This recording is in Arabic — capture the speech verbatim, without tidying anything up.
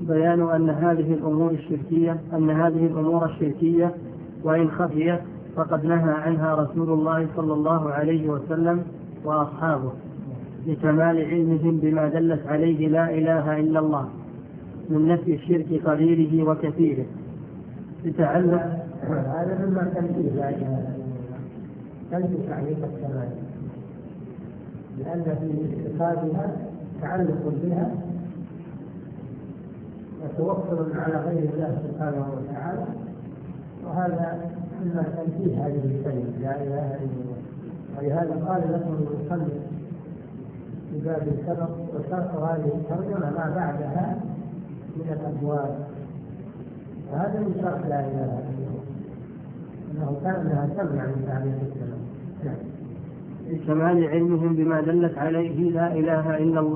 بيان أن هذه الأمور الشركية أن هذه الأمور الشركية وإن خفيت فقد نهى عنها رسول الله صلى الله عليه وسلم وأصحابه لكمال علمهم بما دلت عليه لا إله إلا الله من نفي الشرك قليله وكثيره لتعلق. هذا مما تنفيه لا إله إلا الله تنفي تعليق الكمال، لأن في اعتقادها تعلق بها وتوكل على غير الله سبحانه وتعالى، وهذا مما تنفيه هذه الكلمة لا إله إلا الله. ولهذا قال لكم المصنف في باب السبق وشرط هذه الترجمة ما بعدها من الأبواب، وهذا من شرط لا إله إلا الله أنه كان لها تمنع من تعليق الكلام. لكمال علمهم بما دلت عليه لا إله إلا الله